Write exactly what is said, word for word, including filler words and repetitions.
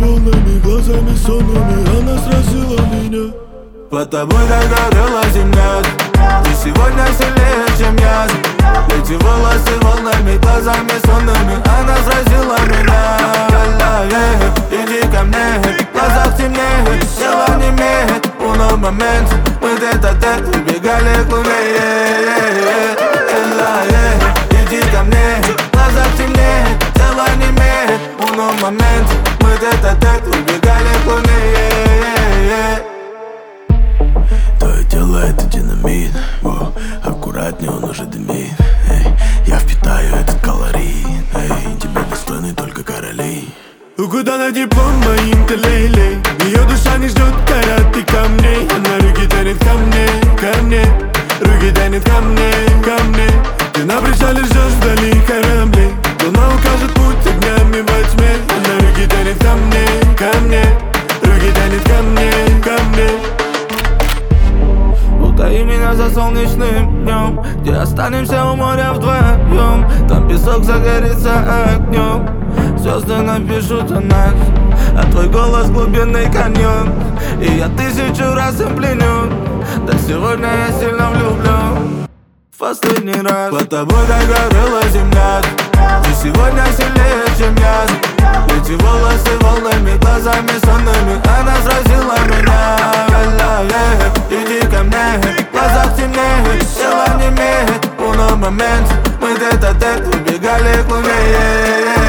волнами, глазами сонными она сразила меня. Под тобой догорела земля. Ты сегодня сильнее, чем я. Эти волосы волнами, глазами сонными она сразила меня. Иди ко мне, в глазах темнеет, тело немеет. Уно момент, мы тет-а-тет убегали к луне. Иди ко мне, в глазах темнеет, тело немеет. Уно момент, мы тет-а-тет убегали к луне. Твое тело это динамит, о, аккуратнее, он уже дымит. Эй, я впитаю этот колорит, эй, тебя достойны только короли. Куда найти по моим талейлей? Ее душа не ждет караты камней. Она руки тянет ко мне, ко мне. Руки тянет ко мне, ко мне. Ты на причале ждешь вдали кораблей. Луна укажет путь огнями во тьме. Она руки тянет ко мне, ко мне. Руки тянет ко мне, ко мне. Утаи меня за солнечным днем, где останемся у моря вдвоем. Там песок загорится огнем, звезды напишут о нас, а твой голос глубинный каньон. И я тысячу раз им пленен, да сегодня я сильно влюблен в последний раз. Под тобой догорела земля. Ты сегодня сильнее, чем я. Эти волосы волнами, глазами сонными она сразила меня. Иди ко мне, в глазах темнеет, тело немеет. Уно момент, мы тет-а-тет убегали к луне.